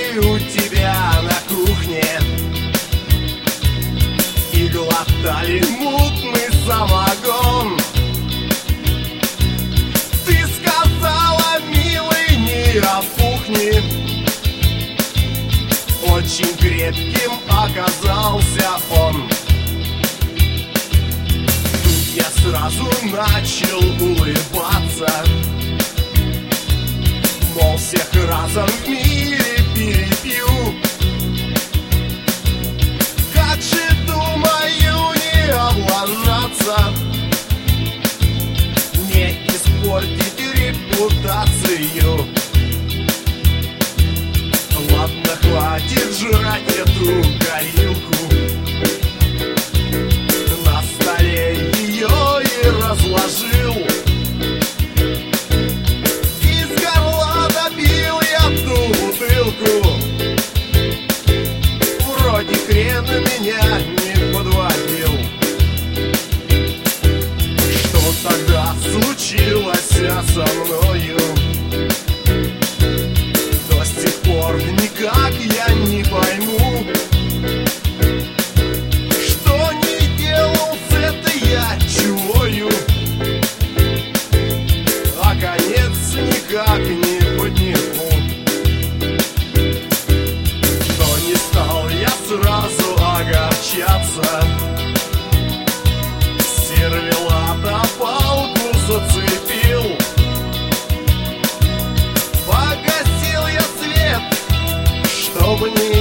у тебя на кухне и глотали мутный самогон. Ты сказала, милый, не опухни, очень крепким оказался он. Тут я сразу начал улыбаться, мол, всех разом в мире перепью. Как же, думаю, не облажаться, не испортить репутацию. Ладно, хватит жрать эту горилку, на столе ее и разложил. Из горла добил я ту бутылку, вроде хрен меня не подводил. Что тогда случилось со мною, до сих пор никак я не пойму. Что не делал с этой я чую, а конец никак не подниму. Но не стал я сразу огорчаться, сервелата палку зацепил. Погасил я свет, чтобы не